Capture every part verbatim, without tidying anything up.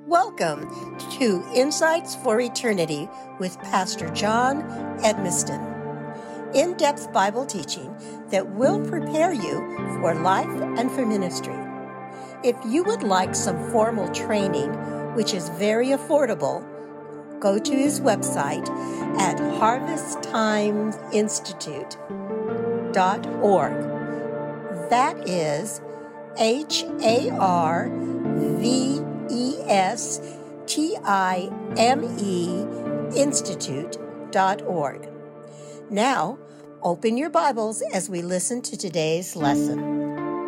Welcome to Insights for Eternity with Pastor John Edmiston. In-depth Bible teaching that will prepare you for life and for ministry. If you would like some formal training, which is very affordable, go to his website at harvest times institute dot org. That is H A R V E S T I M E institute dot org. Now, open your Bibles as we listen to today's lesson.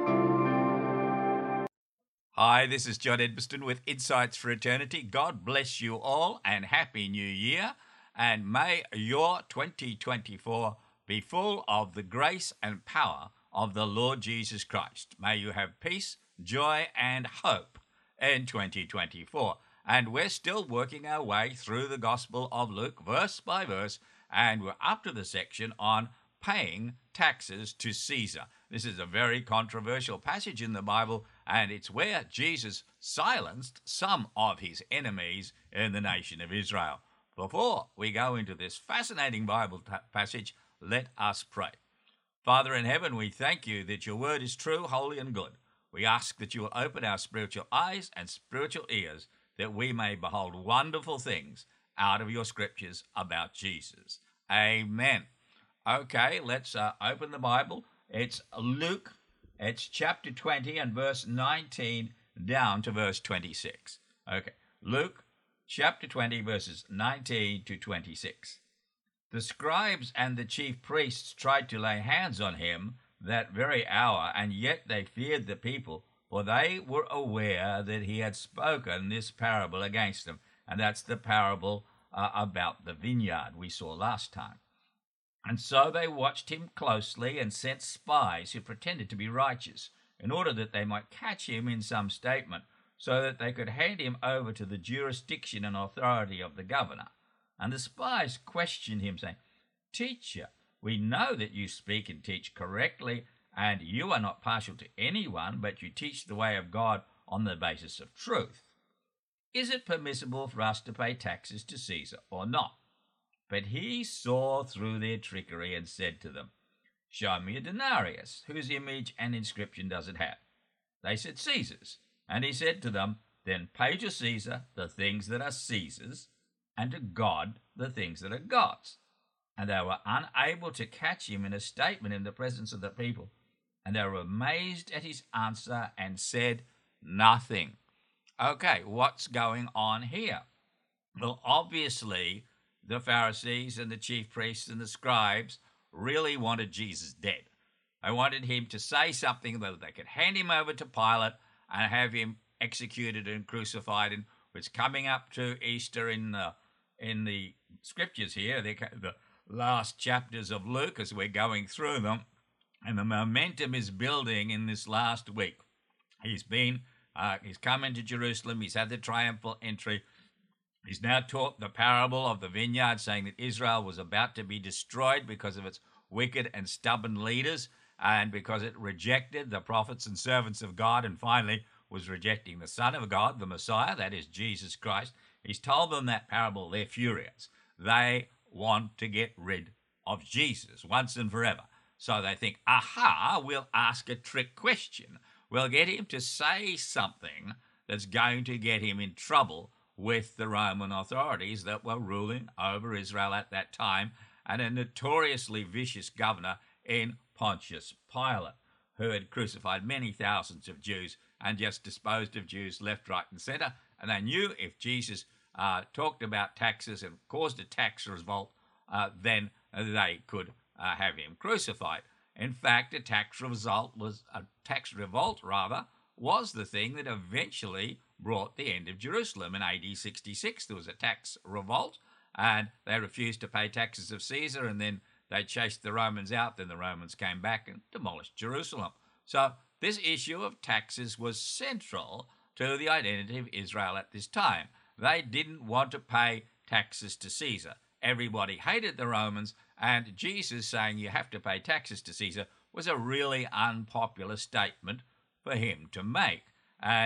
Hi, this is John Edmiston with Insights for Eternity. God bless you all and Happy New Year. And may your twenty twenty-four be full of the grace and power of the Lord Jesus Christ. May you have peace, joy, and hope in twenty twenty-four. And we're still working our way through the Gospel of Luke, verse by verse, and we're up to the section on paying taxes to Caesar. This is a very controversial passage in the Bible, and it's where Jesus silenced some of his enemies in the nation of Israel. Before we go into this fascinating Bible t- passage, let us pray. Father in heaven, we thank you that your word is true, holy, and good. We ask that you will open our spiritual eyes and spiritual ears that we may behold wonderful things out of your scriptures about Jesus. Amen. Okay, let's uh, open the Bible. It's Luke, it's chapter twenty and verse nineteen down to verse twenty-six. Okay, Luke chapter twenty, verses nineteen to twenty-six. The scribes and the chief priests tried to lay hands on him that very hour, and yet they feared the people, for they were aware that he had spoken this parable against them. And that's the parable uh, about the vineyard we saw last time. And so they watched him closely and sent spies who pretended to be righteous, in order that they might catch him in some statement, so that they could hand him over to the jurisdiction and authority of the governor. And the spies questioned him, saying, "Teacher, we know that you speak and teach correctly, and you are not partial to anyone, but you teach the way of God on the basis of truth. Is it permissible for us to pay taxes to Caesar or not?" But he saw through their trickery and said to them, "Show me a denarius. Whose image and inscription does it have?" They said, "Caesar's." And he said to them, "Then pay to Caesar the things that are Caesar's, and to God the things that are God's." And they were unable to catch him in a statement in the presence of the people. And they were amazed at his answer and said nothing. Okay, what's going on here? Well, obviously, the Pharisees and the chief priests and the scribes really wanted Jesus dead. They wanted him to say something that they could hand him over to Pilate and have him executed and crucified. And it's coming up to Easter in the, in the scriptures here, the, the last chapters of Luke as we're going through them. And the momentum is building in this last week. He's been, uh, he's come into Jerusalem. He's had the triumphal entry. He's now taught the parable of the vineyard, saying that Israel was about to be destroyed because of its wicked and stubborn leaders and because it rejected the prophets and servants of God and finally was rejecting the Son of God, the Messiah, that is Jesus Christ. He's told them that parable. They're furious. They want to get rid of Jesus once and forever. So they think, aha, we'll ask a trick question. We'll get him to say something that's going to get him in trouble with the Roman authorities that were ruling over Israel at that time, and a notoriously vicious governor in Pontius Pilate, who had crucified many thousands of Jews and just disposed of Jews left, right, and center. And they knew if Jesus uh, talked about taxes and caused a tax revolt, uh, then they could uh, have him crucified. In fact, a tax revolt was a tax revolt rather was the thing that eventually brought the end of Jerusalem. In A D sixty-six, there was a tax revolt, and they refused to pay taxes of Caesar, and then they chased the Romans out. Then the Romans came back and demolished Jerusalem. So this issue of taxes was central to the identity of Israel at this time. They didn't want to pay taxes to Caesar. Everybody hated the Romans, and Jesus saying you have to pay taxes to Caesar was a really unpopular statement for him to make. And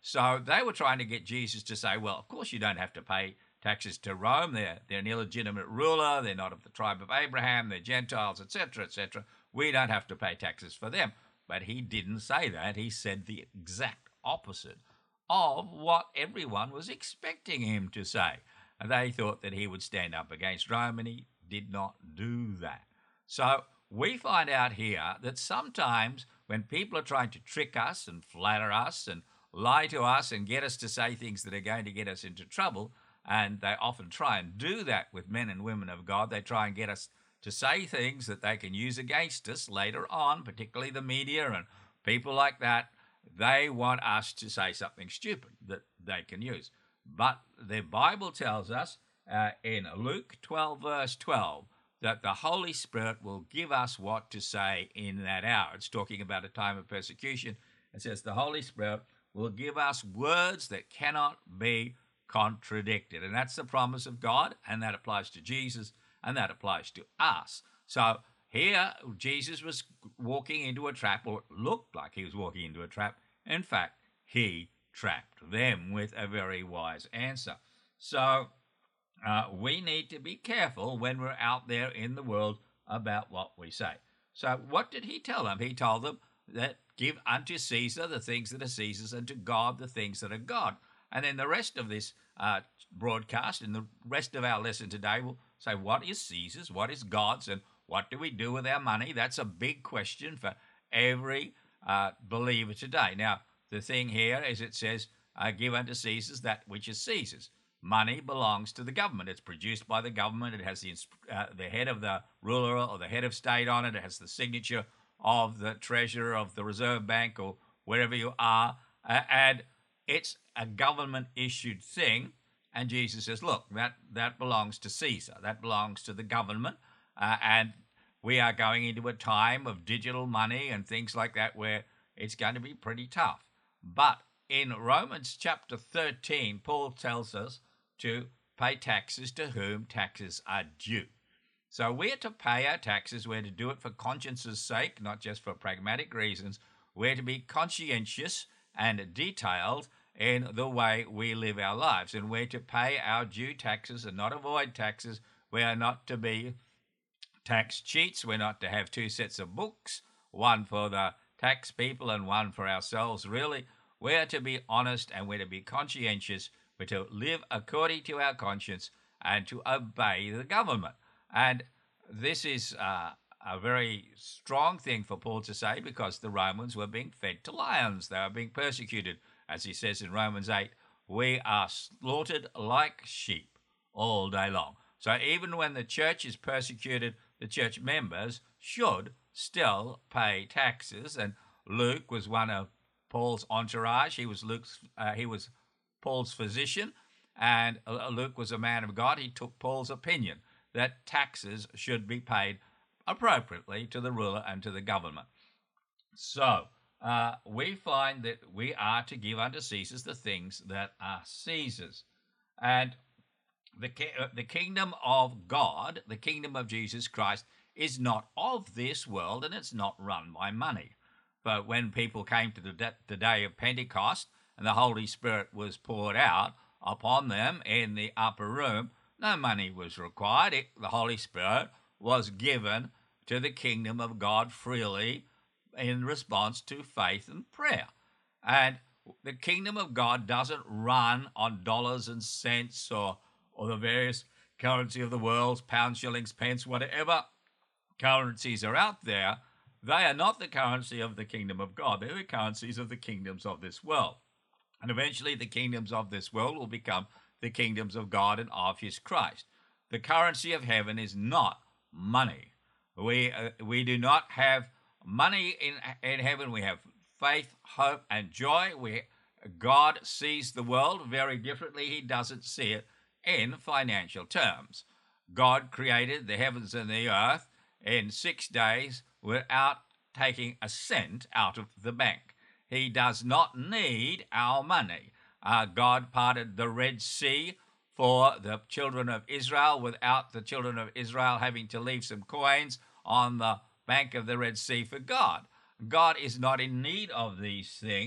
So they were trying to get Jesus to say, well, of course you don't have to pay taxes to Rome. They're, they're an illegitimate ruler. They're not of the tribe of Abraham. They're Gentiles, et cetera, et cetera. We don't have to pay taxes for them. But he didn't say that. He said the exact opposite of what everyone was expecting him to say. And they thought that he would stand up against Rome, and he did not do that. So we find out here that sometimes when people are trying to trick us and flatter us and lie to us and get us to say things that are going to get us into trouble, and they often try and do that with men and women of God, they try and get us to say things that they can use against us later on, particularly the media and people like that. They want us to say something stupid that they can use. But the Bible tells us uh, in Luke twelve, verse twelve, that the Holy Spirit will give us what to say in that hour. It's talking about a time of persecution. It says the Holy Spirit will give us words that cannot be contradicted. And that's the promise of God, and that applies to Jesus, and that applies to us. So here, Jesus was walking into a trap, or it looked like he was walking into a trap. In fact, he trapped them with a very wise answer. So uh, we need to be careful when we're out there in the world about what we say. So what did he tell them? He told them that give unto Caesar the things that are Caesar's, and to God the things that are God. And then the rest of this uh, broadcast and the rest of our lesson today will say, what is Caesar's, what is God's, and what do we do with our money? That's a big question for every uh, believer today. Now, the thing here is it says, uh, give unto Caesar's that which is Caesar's. Money belongs to the government. It's produced by the government. It has the, uh, the head of the ruler or the head of state on it. It has the signature of the treasurer of the Reserve Bank or wherever you are. Uh, and it's a government-issued thing. And Jesus says, look, that, that belongs to Caesar. That belongs to the government. Uh, and we are going into a time of digital money and things like that where it's going to be pretty tough. But in Romans chapter thirteen, Paul tells us to pay taxes to whom taxes are due. So we're to pay our taxes. We're to do it for conscience's sake, not just for pragmatic reasons. We're to be conscientious and detailed in the way we live our lives. And we're to pay our due taxes and not avoid taxes. We are not to be tax cheats. We're not to have two sets of books, one for the tax people and one for ourselves, really. We're to be honest and we're to be conscientious. We're to live according to our conscience and to obey the government. And this is uh, a very strong thing for Paul to say, because the Romans were being fed to lions. They were being persecuted. As he says in Romans eight, we are slaughtered like sheep all day long. So even when the church is persecuted, the church members should still pay taxes. And Luke was one of Paul's entourage. He was Luke's. Uh, he was Paul's physician, and Luke was a man of God. He took Paul's opinion that taxes should be paid appropriately to the ruler and to the government. So uh, we find that we are to give unto Caesar the things that are Caesar's. And the, uh, the kingdom of God, the kingdom of Jesus Christ, is not of this world, and it's not run by money. But when people came to the, de- the day of Pentecost and the Holy Spirit was poured out upon them in the upper room, no money was required. It, the Holy Spirit was given to the kingdom of God freely in response to faith and prayer. And the kingdom of God doesn't run on dollars and cents or, or the various currency of the world, pounds, shillings, pence, whatever currencies are out there. They are not the currency of the kingdom of God. They're the currencies of the kingdoms of this world. And eventually the kingdoms of this world will become the kingdoms of God and of his Christ. The currency of heaven is not money. We uh, we do not have money in in heaven. We have faith, hope, and joy. We God sees the world very differently. He doesn't see it in financial terms. God created the heavens and the earth in six days without taking a cent out of the bank. He does not need our money. Uh, God parted the Red Sea for the children of Israel without the children of Israel having to leave some coins on the bank of the Red Sea for God. God is not in need of these things.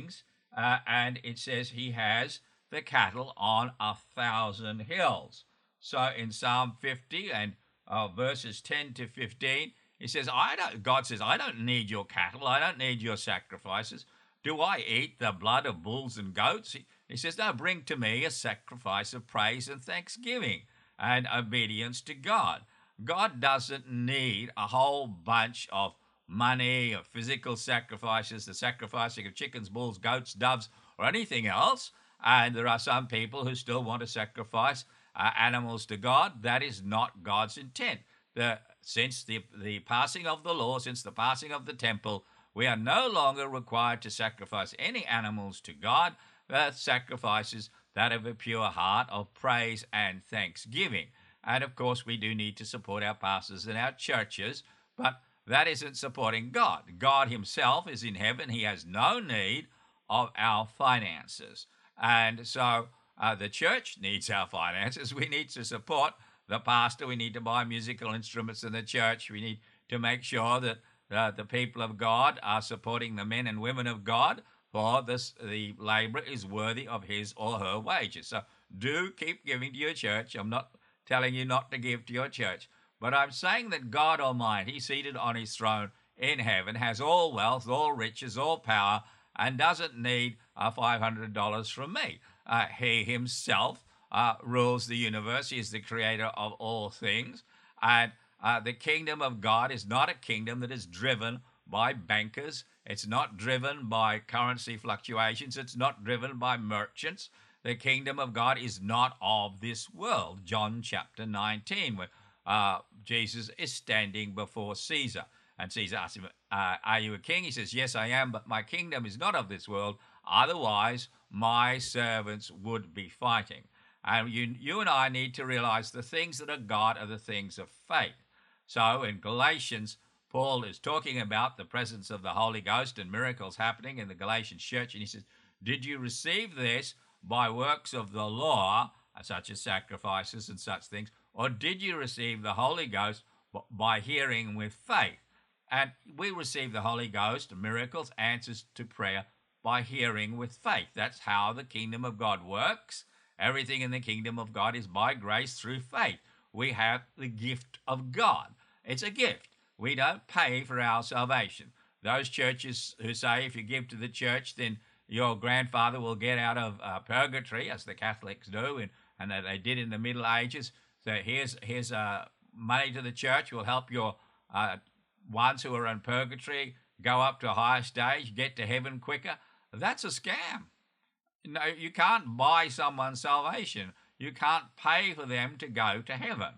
uh, and it says he has the cattle on a thousand hills. So in Psalm fifty and uh, verses ten to fifteen, he says, "I don't." God says, "I don't need your cattle. I don't need your sacrifices. Do I eat the blood of bulls and goats?" He, he says, "No, bring to me a sacrifice of praise and thanksgiving and obedience to God." God doesn't need a whole bunch of money or physical sacrifices, the sacrificing of chickens, bulls, goats, doves, or anything else. And there are some people who still want to sacrifice uh, animals to God. That is not God's intent. The, since the, the passing of the law, since the passing of the temple, we are no longer required to sacrifice any animals to God, but sacrifices that of a pure heart of praise and thanksgiving. And of course, we do need to support our pastors and our churches, but that isn't supporting God. God himself is in heaven. He has no need of our finances. And so uh, the church needs our finances. We need to support the pastor. We need to buy musical instruments in the church. We need to make sure that uh, the people of God are supporting the men and women of God, for this, the laborer is worthy of his or her wages. So do keep giving to your church. I'm not telling you not to give to your church, but I'm saying that God Almighty, seated on his throne in heaven, has all wealth, all riches, all power, and doesn't need uh, five hundred dollars from me. Uh, he himself uh, rules the universe. He is the creator of all things. And uh, the kingdom of God is not a kingdom that is driven by bankers. It's not driven by currency fluctuations. It's not driven by merchants. The kingdom of God is not of this world. John chapter nineteen, where uh, Jesus is standing before Caesar. And Caesar asks him, uh, "Are you a king?" He says, "Yes, I am, but my kingdom is not of this world. Otherwise, my servants would be fighting." And you, you and I need to realize the things that are God are the things of faith. So in Galatians, Paul is talking about the presence of the Holy Ghost and miracles happening in the Galatian church. And he says, "Did you receive this by works of the law, such as sacrifices and such things, or did you receive the Holy Ghost by hearing with faith?" And we receive the Holy Ghost, miracles, answers to prayer, by hearing with faith. That's how the kingdom of God works. Everything in the kingdom of God is by grace through faith. We have the gift of God. It's a gift. We don't pay for our salvation. Those churches who say if you give to the church, then your grandfather will get out of uh, purgatory, as the Catholics do, and, and that they did in the Middle Ages. So here's here's uh, money to the church will help your uh, ones who are in purgatory go up to a higher stage, get to heaven quicker. That's a scam. No, you can't buy someone's salvation. You can't pay for them to go to heaven.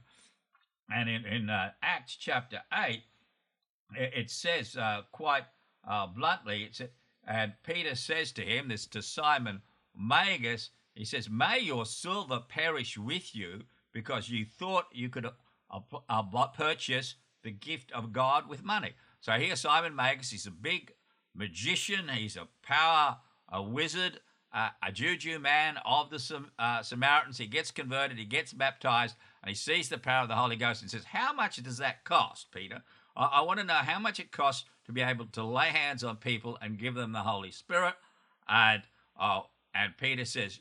And in, in uh, Acts chapter eight, it, it says uh, quite uh, bluntly, it's, and Peter says to him, this to Simon Magus, he says, "May your silver perish with you, because you thought you could uh, uh, purchase the gift of God with money." So here Simon Magus, he's a big magician, he's a power, a wizard, uh, a juju man of the Sam- uh, Samaritans. He gets converted, he gets baptized, and he sees the power of the Holy Ghost and says, "How much does that cost, Peter? I, I want to know how much it costs to be able to lay hands on people and give them the Holy Spirit." And, uh, and Peter says,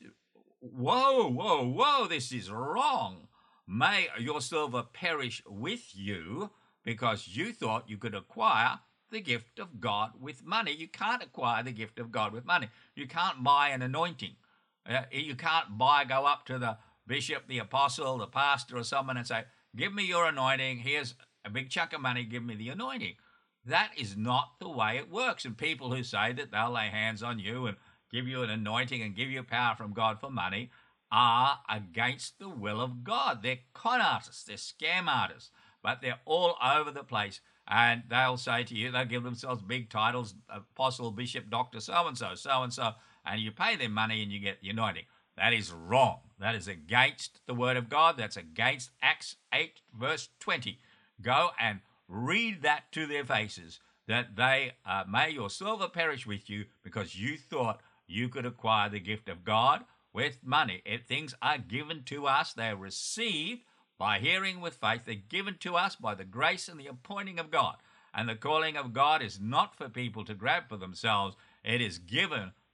"Whoa, whoa, whoa, this is wrong. May your silver perish with you, because you thought you could acquire the gift of God with money." You can't acquire the gift of God with money. You can't buy an anointing. Uh, you can't buy, go up to the bishop, the apostle, the pastor, or someone and say, "Give me your anointing. Here's a big chunk of money. Give me the anointing." That is not the way it works. And people who say that they'll lay hands on you and give you an anointing and give you power from God for money are against the will of God. They're con artists. They're scam artists. But they're all over the place. And they'll say to you, they'll give themselves big titles, apostle, bishop, doctor, so-and-so, so-and-so, and you pay them money and you get the anointing. That is wrong. That is against the word of God. That's against Acts eight, verse twenty. Go and read that to their faces, that they uh, may your silver perish with you, because you thought you could acquire the gift of God with money. If things are given to us, they are received by hearing with faith. They're given to us by the grace and the appointing of God. And the calling of God is not for people to grab for themselves. It is given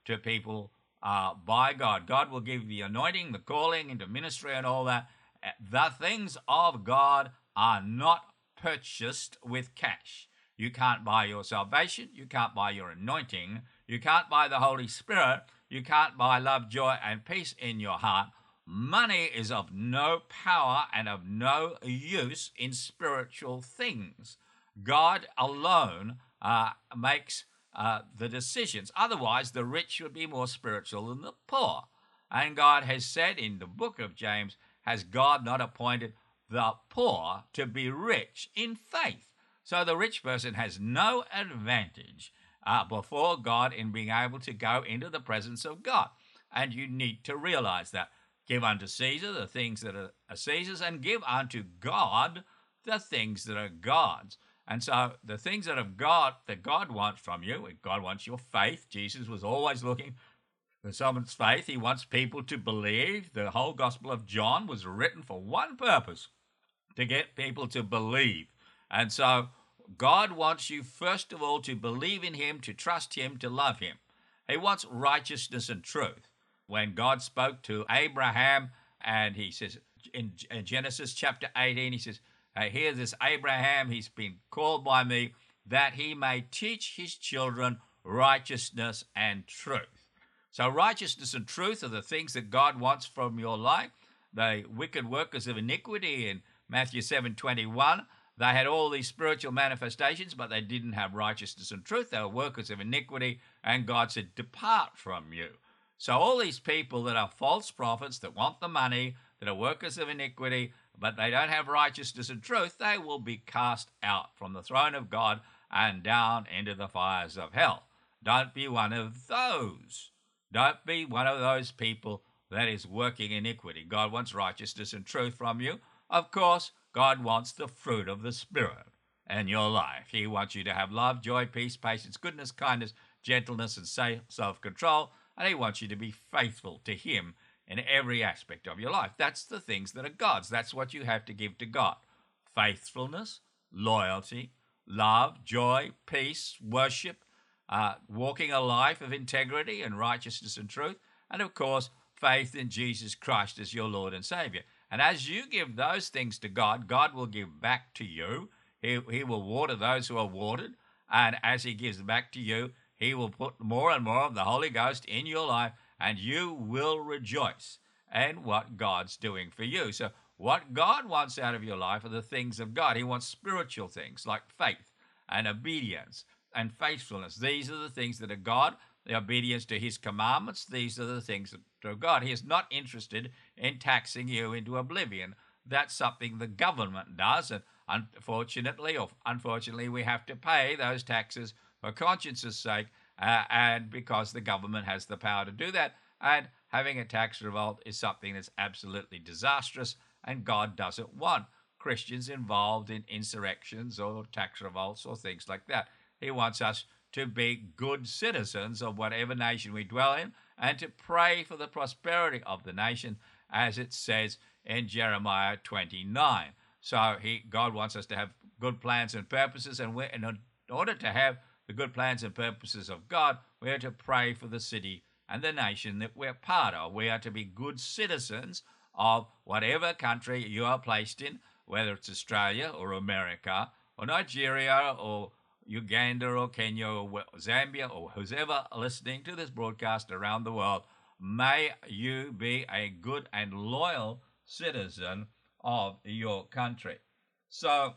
to people uh, by God. God will give the anointing, the calling into ministry and all that. The things of God are not purchased with cash. You can't buy your salvation. You can't buy your anointing. You can't buy the Holy Spirit. You can't buy love, joy, and peace in your heart. Money is of no power and of no use in spiritual things. God alone uh, makes uh, the decisions. Otherwise, the rich would be more spiritual than the poor. And God has said in the book of James, has God not appointed the poor to be rich in faith? So the rich person has no advantage uh, before God in being able to go into the presence of God. And you need to realize that. Give unto Caesar the things that are Caesar's, and give unto God the things that are God's. And so the things that have God, that God wants from you, God wants your faith. Jesus was always looking for someone's faith. He wants people to believe. The whole Gospel of John was written for one purpose, to get people to believe. And so God wants you, first of all, to believe in him, to trust him, to love him. He wants righteousness and truth. When God spoke to Abraham, and he says in Genesis chapter eighteen, he says, hey, here this Abraham, he's been called by me, that he may teach his children righteousness and truth. So righteousness and truth are the things that God wants from your life. The wicked workers of iniquity in Matthew seven twenty-one, they had all these spiritual manifestations, but they didn't have righteousness and truth. They were workers of iniquity, and God said, depart from you. So all these people that are false prophets, that want the money, that are workers of iniquity, but they don't have righteousness and truth, they will be cast out from the throne of God and down into the fires of hell. Don't be one of those. Don't be one of those people that is working iniquity. God wants righteousness and truth from you. Of course, God wants the fruit of the Spirit in your life. He wants you to have love, joy, peace, patience, goodness, kindness, gentleness, and self-control. And he wants you to be faithful to him in every aspect of your life. That's the things that are God's. That's what you have to give to God. Faithfulness, loyalty, love, joy, peace, worship, uh, walking a life of integrity and righteousness and truth, and of course, faith in Jesus Christ as your Lord and Savior. And as you give those things to God, God will give back to you. He, he will water those who are watered, and as he gives back to you, he will put more and more of the Holy Ghost in your life, and you will rejoice in what God's doing for you. So what God wants out of your life are the things of God. He wants spiritual things like faith and obedience and faithfulness. These are the things that are God. The obedience to his commandments, these are the things that are God. He is not interested in taxing you into oblivion. That's something the government does, and unfortunately, or unfortunately, we have to pay those taxes for conscience's sake, uh, and because the government has the power to do that. And having a tax revolt is something that's absolutely disastrous, and God doesn't want Christians involved in insurrections or tax revolts or things like that. He wants us to be good citizens of whatever nation we dwell in, and to pray for the prosperity of the nation, as it says in Jeremiah twenty-nine. So he, God wants us to have good plans and purposes, and we're, in order to have the good plans and purposes of God, we are to pray for the city and the nation that we're part of. We are to be good citizens of whatever country you are placed in, whether it's Australia or America or Nigeria or Uganda or Kenya or Zambia or who's ever listening to this broadcast around the world. May you be a good and loyal citizen of your country. So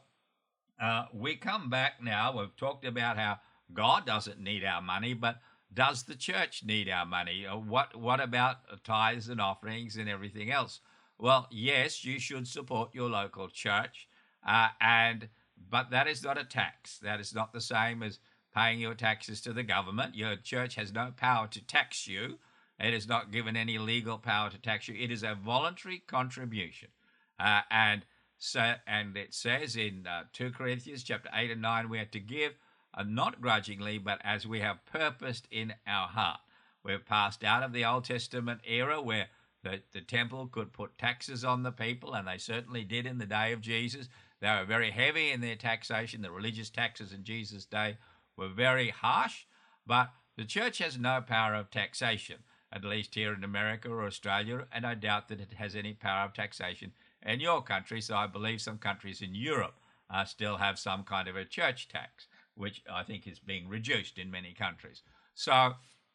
uh, we come back now. We've talked about how God doesn't need our money, but does the church need our money? What, what about tithes and offerings and everything else? Well, yes, you should support your local church, uh, and but that is not a tax. That is not the same as paying your taxes to the government. Your church has no power to tax you. It is not given any legal power to tax you. It is a voluntary contribution. Uh, and so, and it says in uh, Second Corinthians chapter eight and nine, we are to give uh, not grudgingly, but as we have purposed in our heart. We've passed out of the Old Testament era where the, the temple could put taxes on the people, and they certainly did in the day of Jesus. They were very heavy in their taxation. The religious taxes in Jesus' day were very harsh, but the church has no power of taxation, at least here in America or Australia, and I doubt that it has any power of taxation in your country. So I believe some countries in Europe uh, still have some kind of a church tax, which I think is being reduced in many countries. So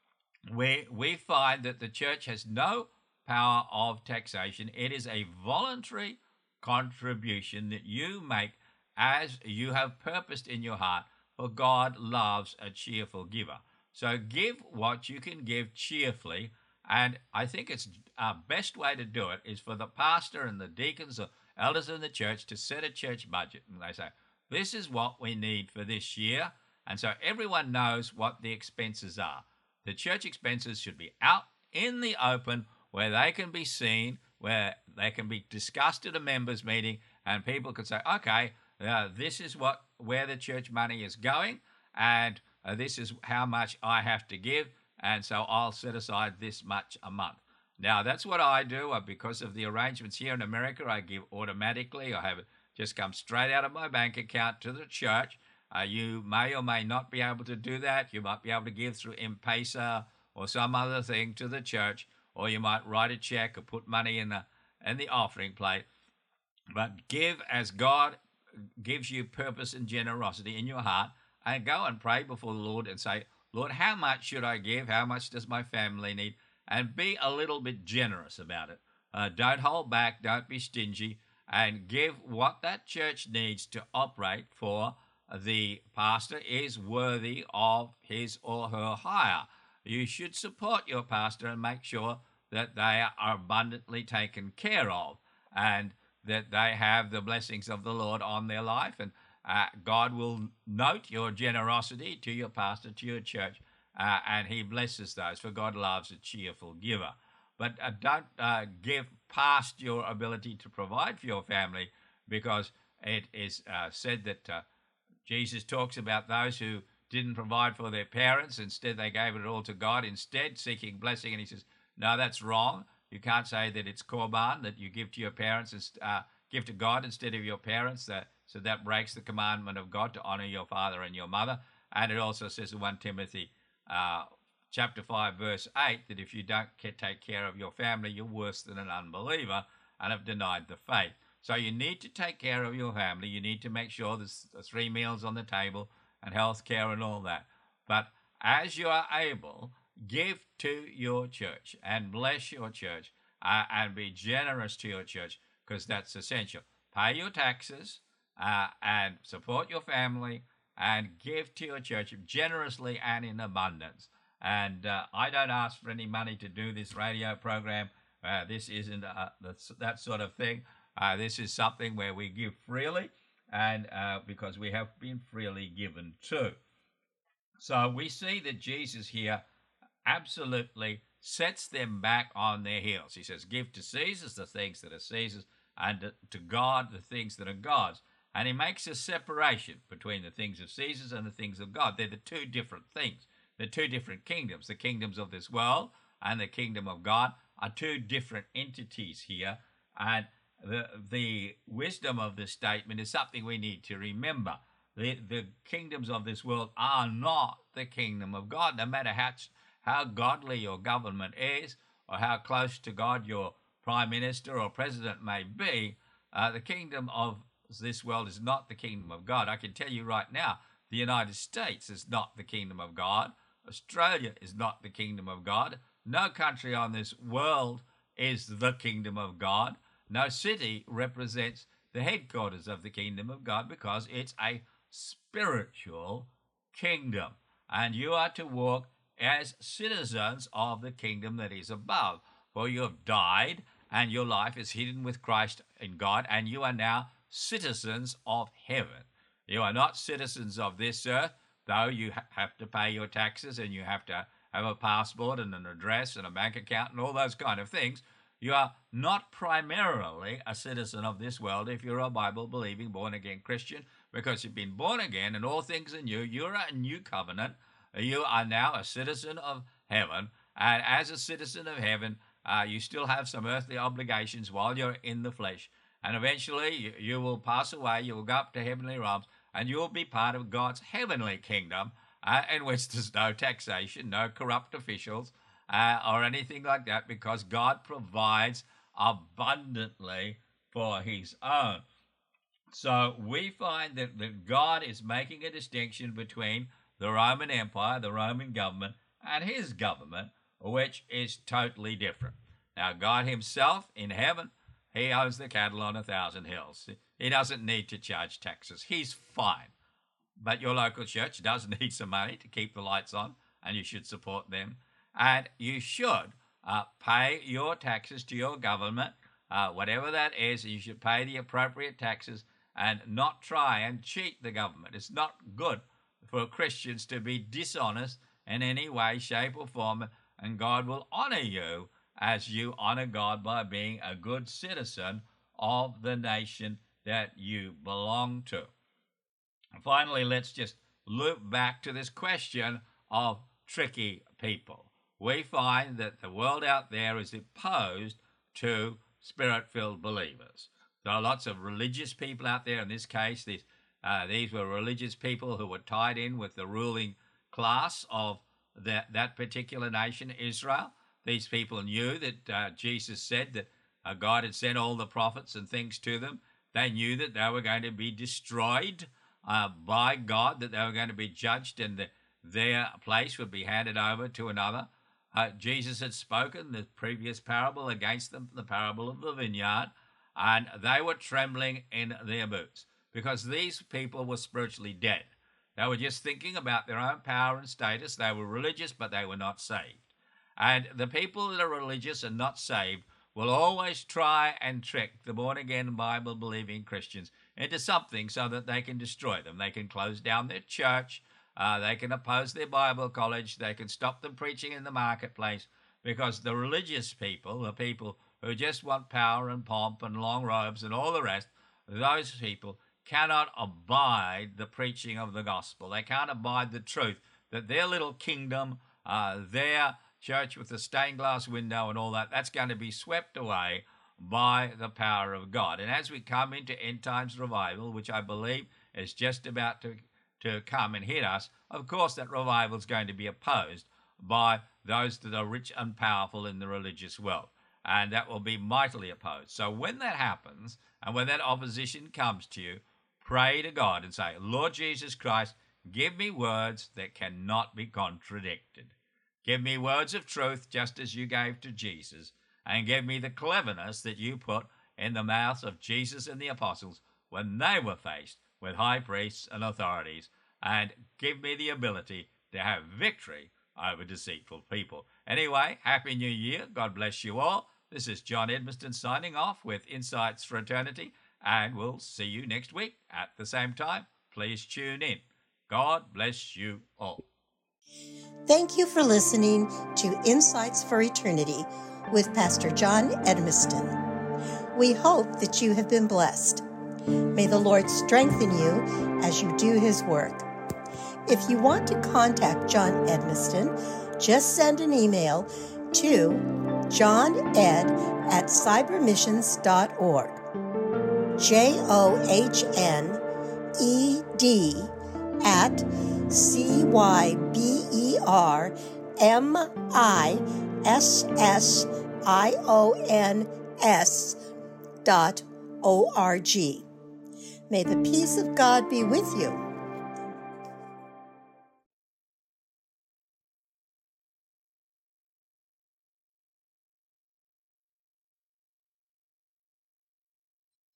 we, we find that the church has no power of taxation. It is a voluntary contribution that you make as you have purposed in your heart, for God loves a cheerful giver. So give what you can give cheerfully, and I think it's our best way to do it is for the pastor and the deacons or elders in the church to set a church budget, and they say, this is what we need for this year, and so everyone knows what the expenses are. The church expenses should be out in the open where they can be seen, where they can be discussed at a members meeting, and people can say, okay, uh, this is what where the church money is going, and uh, this is how much I have to give, and so I'll set aside this much a month. Now, that's what I do. Uh, because of the arrangements here in America, I give automatically. I have it just come straight out of my bank account to the church. Uh, you may or may not be able to do that. You might be able to give through M-Pesa or some other thing to the church, or you might write a check or put money in the in the offering plate. But give as God gives you purpose and generosity in your heart, and go and pray before the Lord and say, Lord, how much should I give? How much does my family need? And be a little bit generous about it. Uh, don't hold back. Don't be stingy. And give what that church needs to operate, for the pastor is worthy of his or her hire. You should support your pastor and make sure that they are abundantly taken care of, and that they have the blessings of the Lord on their life. And uh, God will note your generosity to your pastor, to your church, uh, and he blesses those, for God loves a cheerful giver. But uh, don't uh, give past your ability to provide for your family, because it is uh, said that uh, Jesus talks about those who didn't provide for their parents. Instead, they gave it all to God instead, seeking blessing. And he says, no, that's wrong. You can't say that it's korban, that you give to your parents, and uh, give to God instead of your parents. That, so that breaks the commandment of God to honor your father and your mother. And it also says in First Timothy uh, chapter five, verse eight, that if you don't take care of your family, you're worse than an unbeliever and have denied the faith. So you need to take care of your family. You need to make sure there's three meals on the table and health care and all that. But as you are able, give to your church and bless your church, uh, and be generous to your church, because that's essential. Pay your taxes uh, and support your family, and give to your church generously and in abundance. And uh, I don't ask for any money to do this radio program. Uh, this isn't uh, that sort of thing. Uh, this is something where we give freely, and uh, because we have been freely given too. So we see that Jesus here absolutely sets them back on their heels. He says, give to Caesar the things that are Caesar's, and to God the things that are God's. And he makes a separation between the things of Caesar's and the things of God. They're the two different things. They're two different kingdoms. The kingdoms of this world and the kingdom of God are two different entities here. And the, the wisdom of this statement is something we need to remember. The, the kingdoms of this world are not the kingdom of God, no matter how how godly your government is, or how close to God your prime minister or president may be. Uh, the kingdom of this world is not the kingdom of God. I can tell you right now, the United States is not the kingdom of God. Australia is not the kingdom of God. No country on this world is the kingdom of God. No city represents the headquarters of the kingdom of God, because it's a spiritual kingdom. And you are to walk as citizens of the kingdom that is above. For you have died, and your life is hidden with Christ in God, and you are now citizens of heaven. You are not citizens of this earth, though you ha- have to pay your taxes, and you have to have a passport and an address and a bank account and all those kind of things. You are not primarily a citizen of this world if you're a Bible-believing, born-again Christian, because you've been born again and all things are new. You're a new covenant. You are now a citizen of heaven, and as a citizen of heaven, uh, you still have some earthly obligations while you're in the flesh, and eventually you, you will pass away, you will go up to heavenly realms, and you will be part of God's heavenly kingdom, uh, in which there's no taxation, no corrupt officials, uh, or anything like that, because God provides abundantly for his own. So we find that, that God is making a distinction between the Roman Empire, the Roman government, and his government, which is totally different. Now, God himself in heaven, he owns the cattle on a thousand hills. He doesn't need to charge taxes. He's fine. But your local church does need some money to keep the lights on, and you should support them. And you should uh, pay your taxes to your government, uh, whatever that is. You should pay the appropriate taxes and not try and cheat the government. It's not good for Christians to be dishonest in any way, shape, or form, and God will honor you as you honor God by being a good citizen of the nation that you belong to. And finally, let's just loop back to this question of tricky people. We find that the world out there is opposed to spirit-filled believers. There are lots of religious people out there. In this case, these, uh, these were religious people who were tied in with the ruling class of that, that particular nation, Israel. These people knew that uh, Jesus said that uh, God had sent all the prophets and things to them. They knew that they were going to be destroyed uh, by God, that they were going to be judged, and that their place would be handed over to another. Uh, Jesus had spoken the previous parable against them, the parable of the vineyard, and they were trembling in their boots because these people were spiritually dead. They were just thinking about their own power and status. They were religious, but they were not saved. And the people that are religious and not saved will always try and trick the born-again, Bible-believing Christians into something so that they can destroy them. They can close down their church. Uh, they can oppose their Bible college. They can stop them preaching in the marketplace, because the religious people, the people who just want power and pomp and long robes and all the rest, those people cannot abide the preaching of the gospel. They can't abide the truth that their little kingdom, uh, their church with the stained glass window and all that, that's going to be swept away by the power of God. And as we come into end times revival, which I believe is just about to, to come and hit us, of course that revival is going to be opposed by those that are rich and powerful in the religious world. And that will be mightily opposed. So when that happens, and when that opposition comes to you, pray to God and say, Lord Jesus Christ, give me words that cannot be contradicted. Give me words of truth just as you gave to Jesus, and give me the cleverness that you put in the mouths of Jesus and the apostles when they were faced with high priests and authorities, and give me the ability to have victory over deceitful people. Anyway, Happy New Year. God bless you all. This is John Edmiston signing off with Insights for Eternity, and we'll see you next week at the same time. Please tune in. God bless you all. Thank you for listening to Insights for Eternity with Pastor John Edmiston. We hope that you have been blessed. May the Lord strengthen you as you do his work. If you want to contact John Edmiston, just send an email to johned at cybermissions dot org. J O H N E D at C Y B E R M I S S I O N S dot O R G. May the peace of God be with you.